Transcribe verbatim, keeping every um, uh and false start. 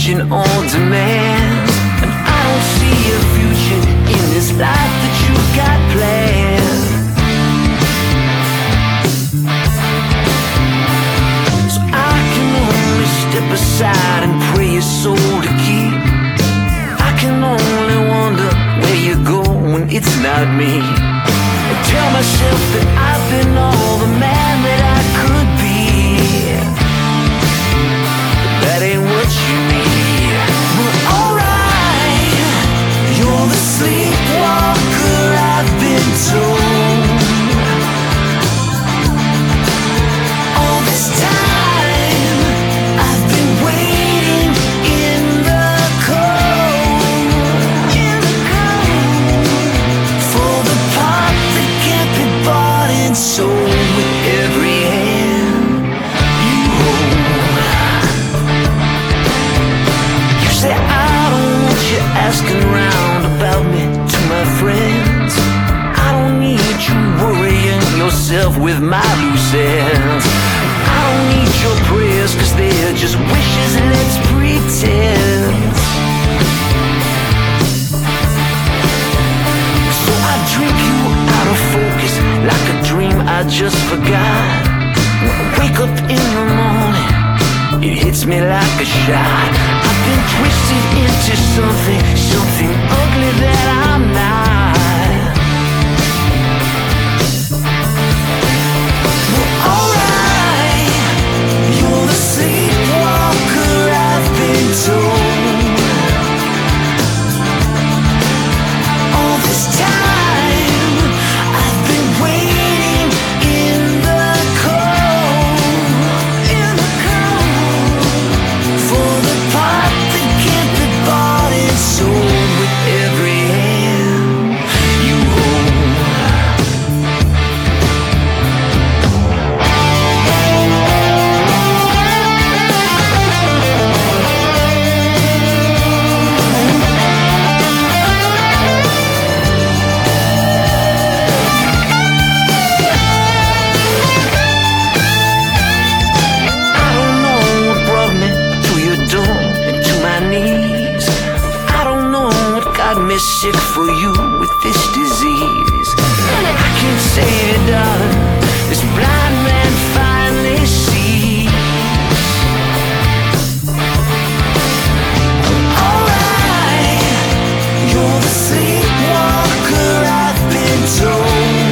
attention on demand, and I don't see a future in this life that you got planned. So I can only step aside and pray your soul to keep. I can only wonder where you go when it's not me. I tell myself that I've been all the man that I could be, but that ain't what you need. But alright, you're the sleepwalker I've been told. All this time I've been waiting in the cold, in the cold, for the part that can't be bought and sold with every hand you hold. You say I don't want you asking round about me to my friends. I don't need you worrying yourself with my loose ends. I don't need your prayers, cause they're just wishes, let's pretend. So I drink you out of focus like a dream I just forgot. When I wake up in the morning, it hits me like a shot. I've been twisted into something, something ugly that I'm not. Well, alright, you're the sleepwalker I've been told. All this time I've been waiting in the cold, in the cold, for the part that can't be bought and sold with every hand you hold. I don't know what brought me to your door and to my knees. I don't know what got me sick for you with this disease. I can't say it, darling, this blind man finally sees. Alright, you're the sleepwalker I've been told.